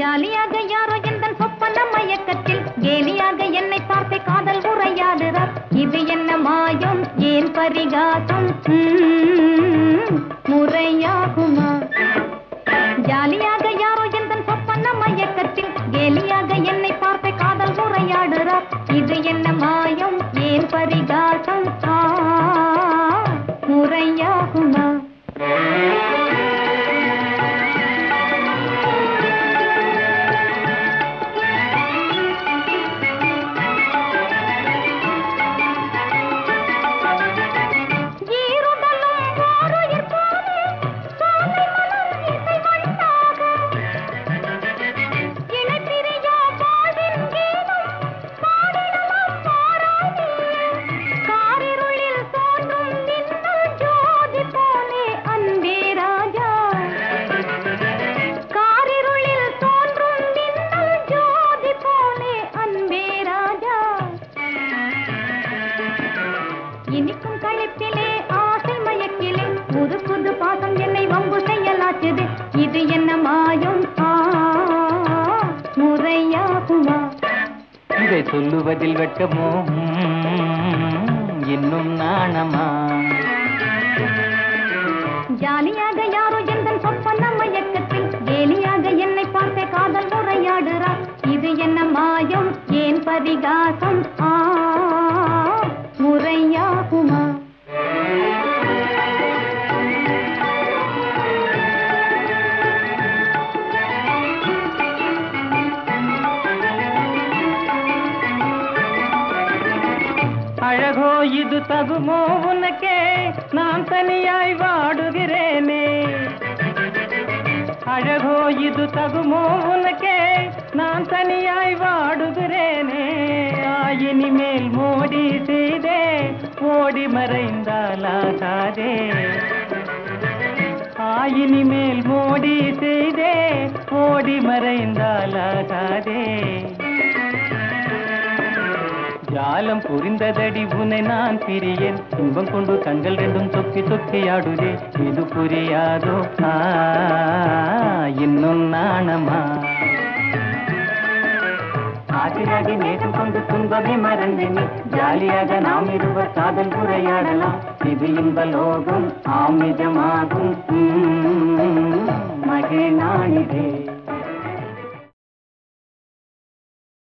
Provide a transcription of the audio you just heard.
ஜாலியாக யாரோ எந்தன் சொப்பன மயக்கத்தில் கேலியாக என்னை பார்த்து காதல் உரையாடுறார். இது என்ன மாயம், ஏன் பரிகாசம், முறையாகுமா? ஜாலியாக யாரோ எந்தன் சொப்பன மயக்கத்தில் கேலியாக என்னை பார்த்து காதல் உரையாடுறார். இது என்ன மாயம், ஏன் பரிகாசம், முறையாகுமா? இனிக்கும் கழுத்திலே ஆசை மயக்கிலே புது புது பாசம் என்னை வம்பு செய்யலாச்சுது. இது என்ன மாயம், முறையாகுமா? இதை சொல்லுவதில் வெட்கமோ, இன்னும் நாணமா? ஜாலியாக யாரோ எந்தன் சொப்பன மயக்கத்தில் கேலியாக என்னை பார்த்து காதல் உரையாடுறார். இது என்ன மாயம், ஏன் பரிகாசம், முறையாகுமா? அழகோ இது தகுமோ உனக்கே, நான் தனியாய் வாடுகிறேனே. அழகோ இது தகுமோ உனக்கே, நான் தனியாய் வாடுகிறேனே. இனிமேல் மோடி செய்தே ஓடி மறைந்தாலாகாதே. இனிமேல் மோடி செய்தே ஓடி மறைந்தாலாகாதே. ஜாலம் புரிந்ததடி உன்னை நான் பிரியேன். இன்பம் கொண்டு கண்கள் ரெண்டும் சொக்கி சொக்கியாடுதே. இது புரியாதோ, இன்னும் நாணமா? ஆசையாக நேற்று கொண்டு துன்பமே மறந்தினி. ஜாலியாக நாம் இருவர் காதல் உரையாடலாம். இது இன்ப லோகம் ஆமிஜமாகும் மகே நாளிதே.